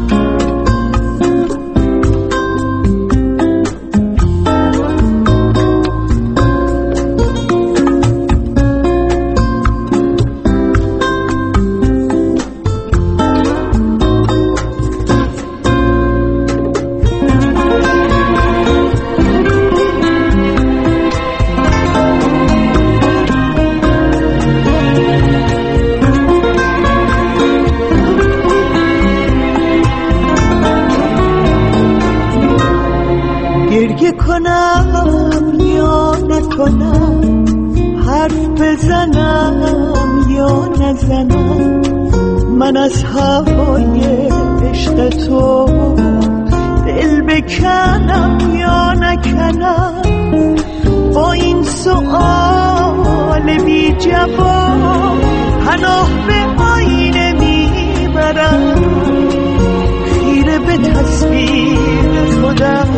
من از هوای عشق تو دل بکنم یا نکنم، با این سؤال بی جواب پناه به آینه میبرم، خیره به تصویر خودم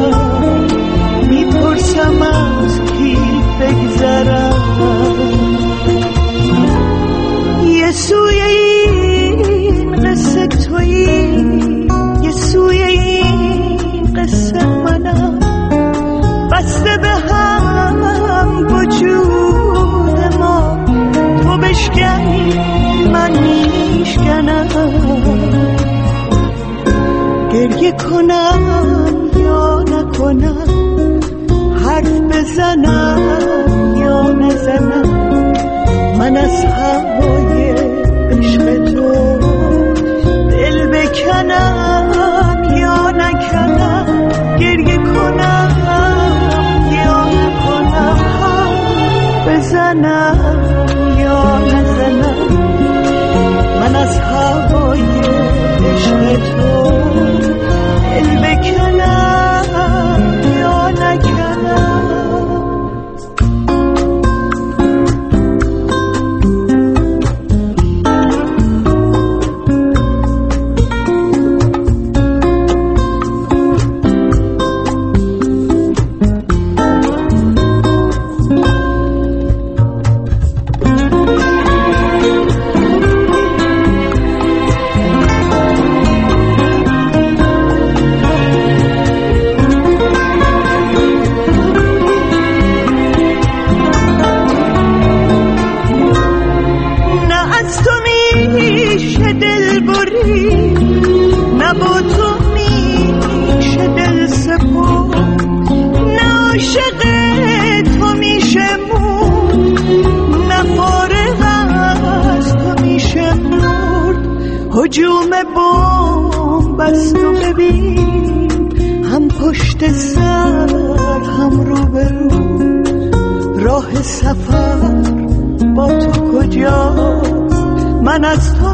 میپرسم از کی بگذرم. یه سوی این قصه تویی، یه سوی این قصه منم، بسته به هم وجود ما، تو بشکنی من میشکنم، گریه کنم یا نکنم، حرف بزنم یا نزنم، من از هوای عشق تو دل بکنم یا نکنم، گریه کنم یا نکنم، حرف بزنم یا نزنم، من از هوای عشق تو دل بکنم یا نکنم. هجوم بمب است و ببین، هم پشت سر هم رو به رو، راه سفر با تو کجاست؟ من از تو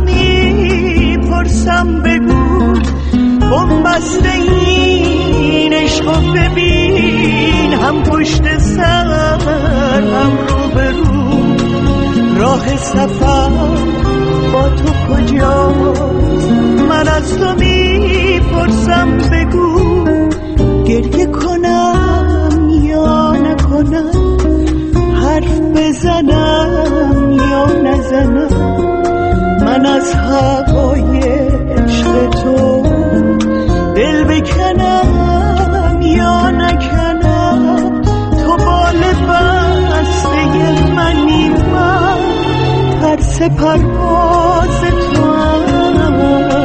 میپرسم بگو، بمب است این عشق و ببین، هم پشت سر هم رو به رو، راه سفر با تو کجاست؟ من از تو میپرسم بگو، گریه کنم یا نکنم، حرف بزنم یا نزنم، من از هوای عشق تو دل بکنم یا نکنم، تو بال بسته منی، من ترس پرواز تو هم،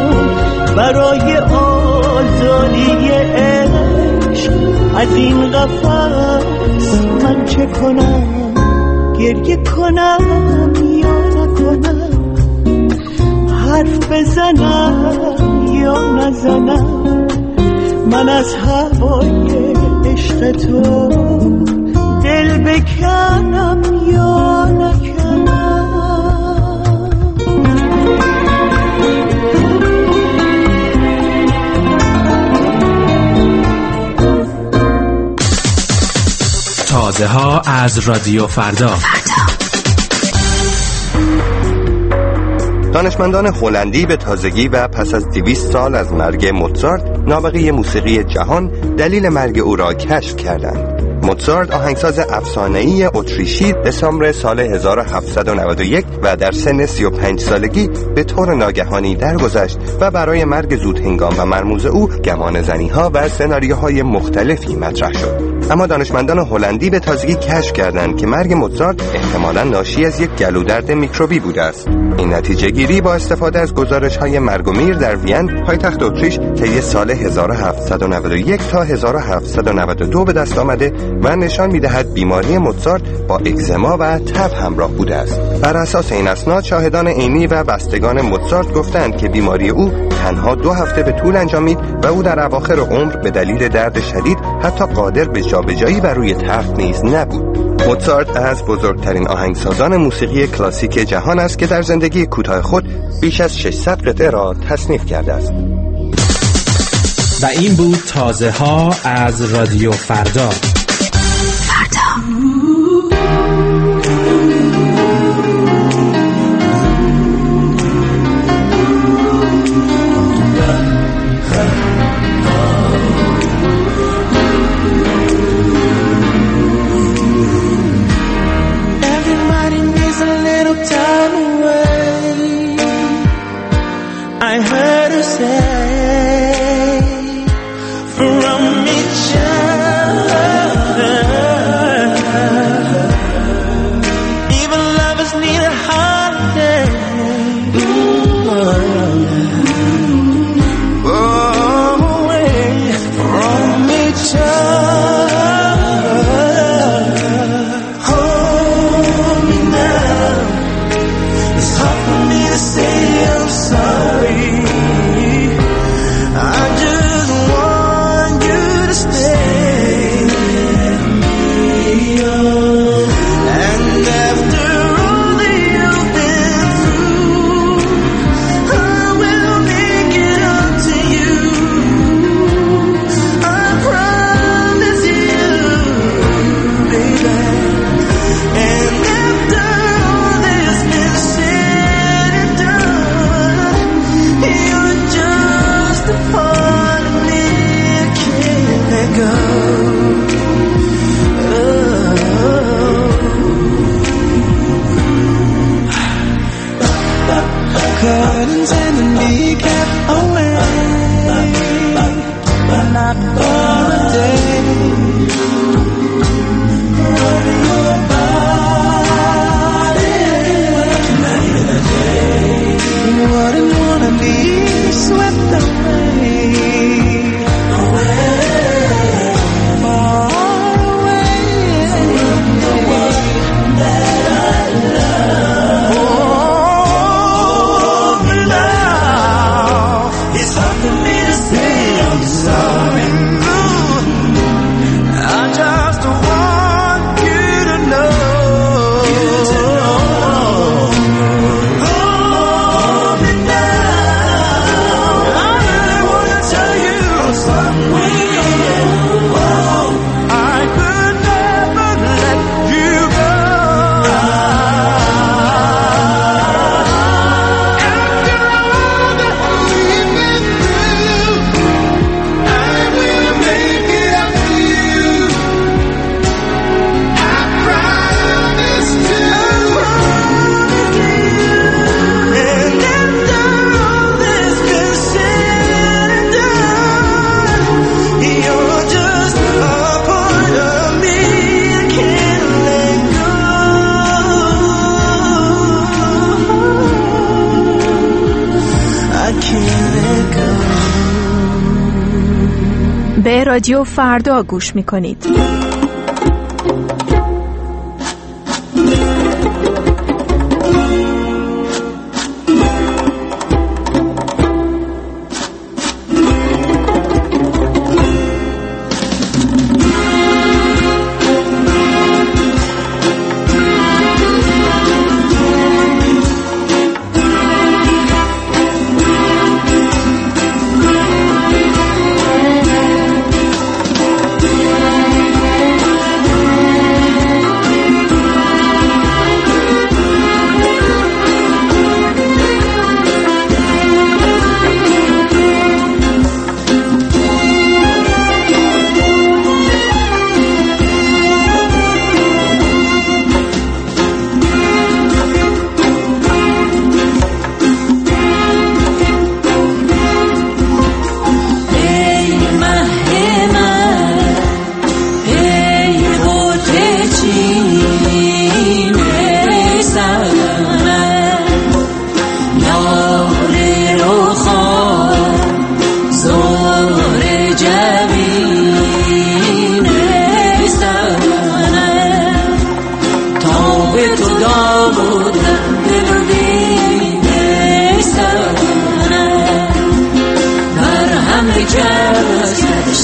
برای آزادی عشق از این قفس من چه کنم؟ گریه کنم یا نکنم، حرف بزنم یا نزنم، من از هوای عشق تو دل بکنم یا نکنم. تازه‌ها از رادیو فردا. دانشمندان هلندی به تازگی و پس از 200 سال از مرگ موزارت، نابغه موسیقی جهان، دلیل مرگ او را کشف کردند. موزارت آهنگساز افسانه‌ای اتریشی دسامبر سال 1791 و در سن 35 سالگی به طور ناگهانی درگذشت و برای مرگ زودهنگام و مرموز او گمان زنی‌ها و سناریوهای مختلفی مطرح شد. اما دانشمندان هلندی به تازگی کشف کردند که مرگ موزارت احتمالاً ناشی از یک گلودرد میکروبی بوده است. این نتیجه گیری با استفاده از گزارش‌های مرگ و میر در وین، پایتخت اتریش، طی سال 1791 تا 1792 به دست آمده و نشان می‌دهد بیماری موزارت با اگزما و تب همراه بوده است. بر اساس این اسناد شاهدان عینی و بستگان موزارت گفتند که بیماری او تنها 2 هفته به طول انجامید و او در اواخر عمر به دلیل درد شدید حتی قادر به جابجایی بر روی تخت نیز نبود. موزارت از بزرگترین آهنگسازان موسیقی کلاسیک جهان است که در زندگی کوتاه خود بیش از 600 قطعه را تصنیف کرده است. و این بود تازه‌ها از رادیو فردا. به رادیو فردا گوش می‌کنید.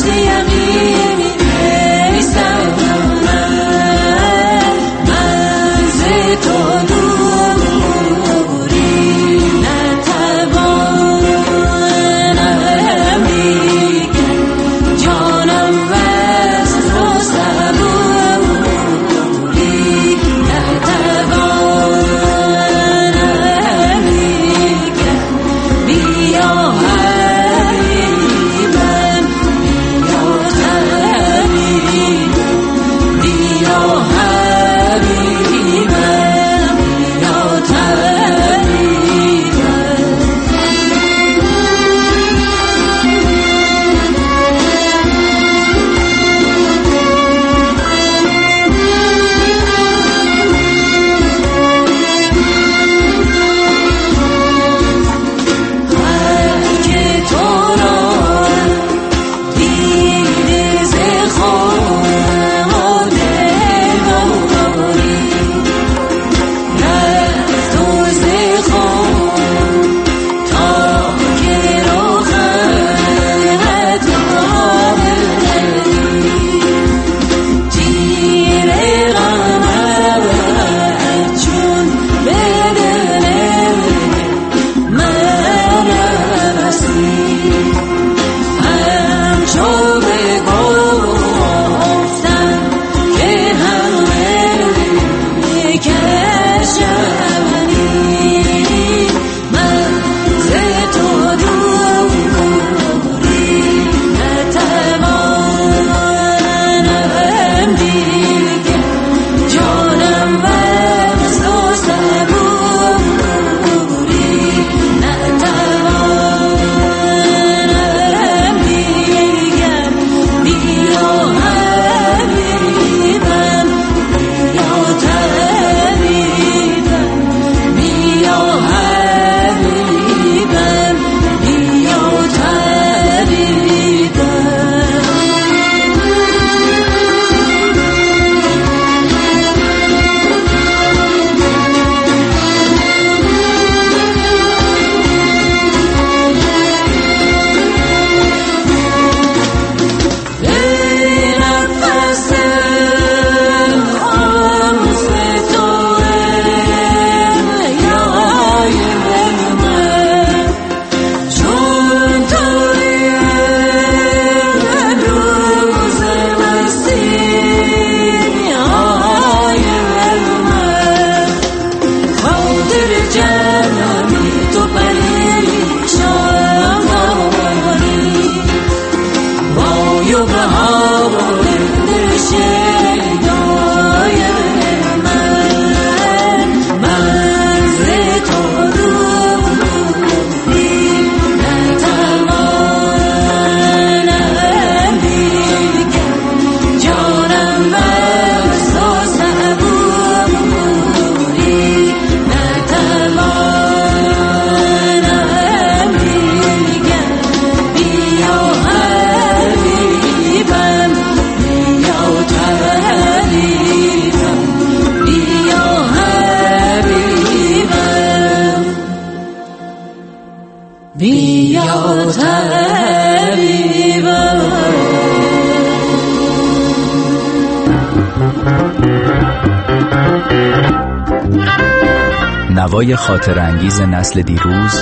نوای خاطر انگیز نسل دیروز،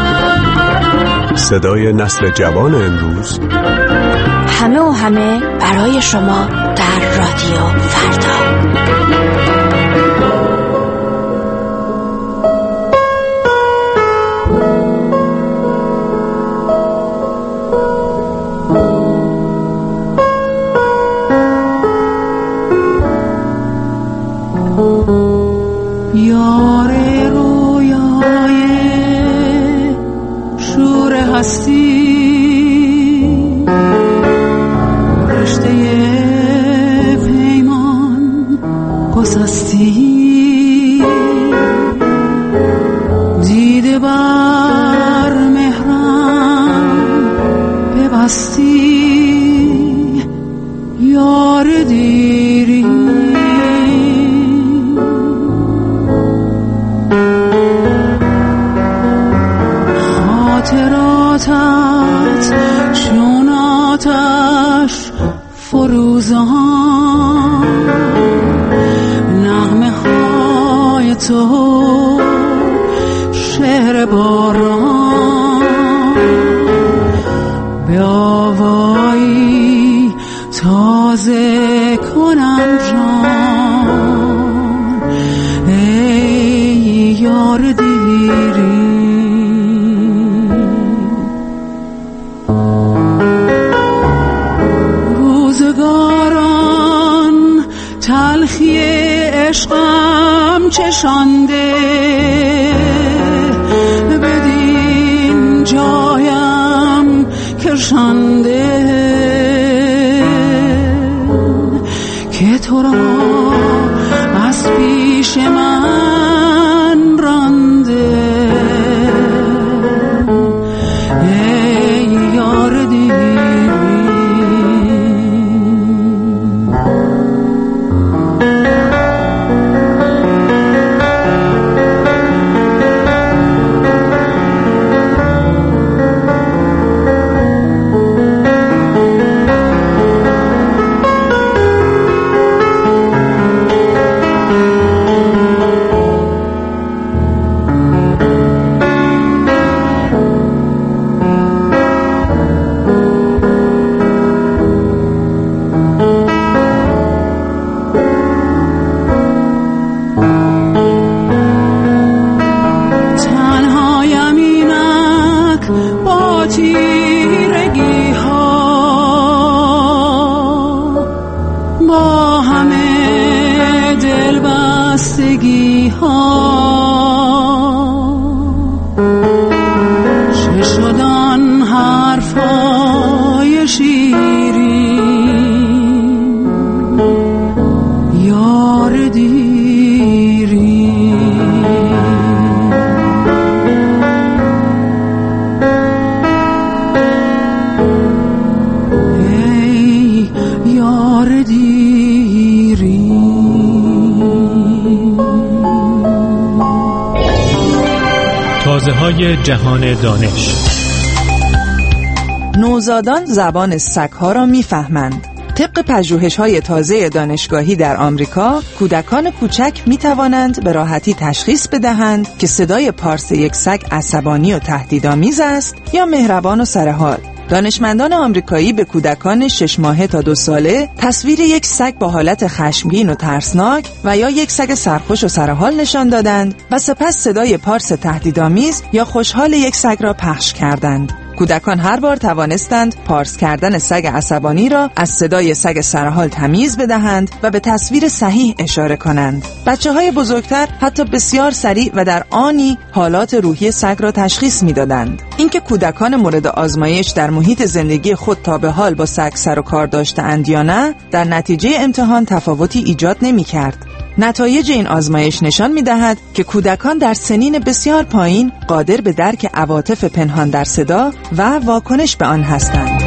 صدای نسل جوان امروز، همه و همه برای شما در رادیو فردا. یار رویای شور هستی، رشته پیمان گسستی، دیده بر مهرم ببستی، یار دیری خاطراتت چون آتش باش فروزان، نغمه های تو شعر باران، به آوایی تازه کنم جان، ای یار دیری. روزگاران تلخی عشقم چشانده، بدین جایم کشانده که تو را از پیش من رانده، ای یار دیری. چه شدن حرفای شیرین یار دیری. ای یار دیری. تازه‌های جهان دانش. نوزادان زبان سگ‌ها را می‌فهمند. طبق پژوهش‌های تازه دانشگاهی در آمریکا، کودکان کوچک می‌توانند به راحتی تشخیص بدهند که صدای پارس یک سگ عصبانی و تهدیدآمیز است یا مهربان و سرحال. دانشمندان آمریکایی به کودکان 6 ماهه تا 2 ساله تصویر یک سگ با حالت خشمگین و ترسناک و یا یک سگ سرخوش و سرحال نشان دادند و سپس صدای پارس تهدیدآمیز یا خوشحال یک سگ را پخش کردند. کودکان هر بار توانستند پارس کردن سگ عصبانی را از صدای سگ سرحال تمیز بدهند و به تصویر صحیح اشاره کنند. بچه‌های بزرگتر حتی بسیار سریع و در آنی حالات روحی سگ را تشخیص می‌دادند. اینکه کودکان مورد آزمایش در محیط زندگی خود تا به حال با سگ سر و کار داشته‌اند یا نه، در نتیجه امتحان تفاوتی ایجاد نمی‌کرد. نتایج این آزمایش نشان می‌دهد که کودکان در سنین بسیار پایین قادر به درک عواطف پنهان در صدا و واکنش به آن هستند.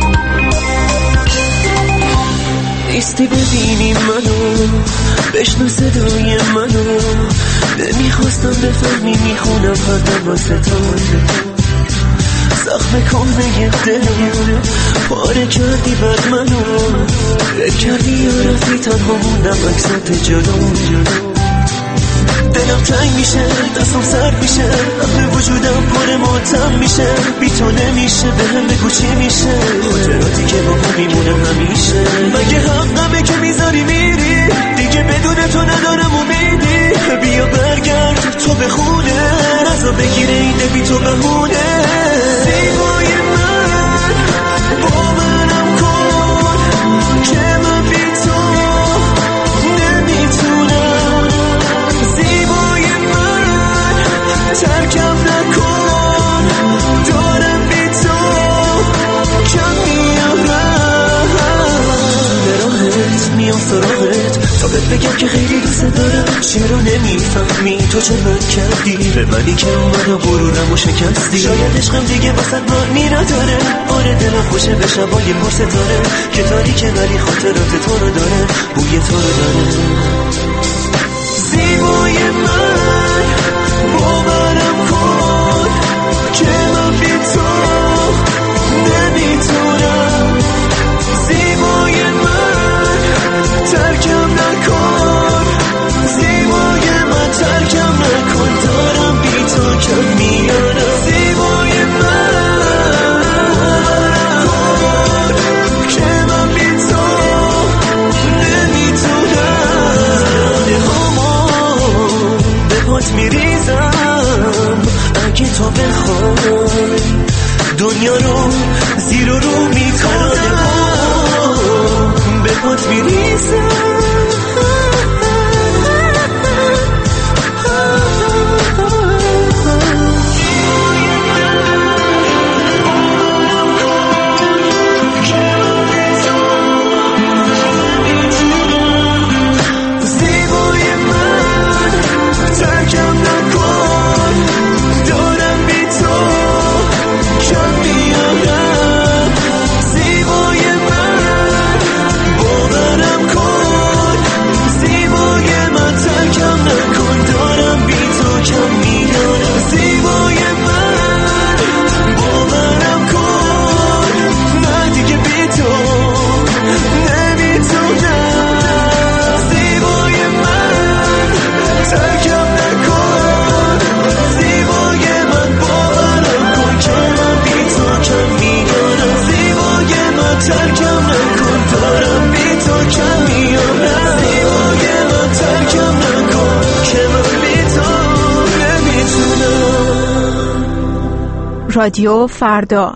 نیستی ببینی منو، بشنو صدای منو، نمیخواستم بفهمی میخونم فقط واسه تو. زخم کامه دلم پاره کردی بر منو، فکر کردی یا رفتی تنها موندم عکسات جلو. دلم تنگ میشه، دستم سرد میشه، همه وجودم پر ماتم میشه. بی تو نمیشه، به هم بگو چی میشه، خاطراتی که با هم میمونه همیشه. مگه حقمه که میذاری میری، دیگه بدون تو ندارم امیدی. بیا برگرد تو به خونه، نزا بگیره اینه بی تو بهونه. زیبای من با منم کن که من بی تو نمیتونم. زیبای من ترکم نکن، دارم بی تو کم میارم. به راحت میام سراغت تا بهت بگم که خیلی دوست دارم. چرا نمیفهمی تو چه بد کردی به منی که اومد و غرورمو شکستی. شاید عشقم دیگه واسد معنی نداره. آره دلم خوشه به شبای پر ستاره که تاریکه ولی خاطرات تو رو داره، بوی تو رو داره. زیبای من باورم کن که من بی تو نمیتونم. رادیو فردا.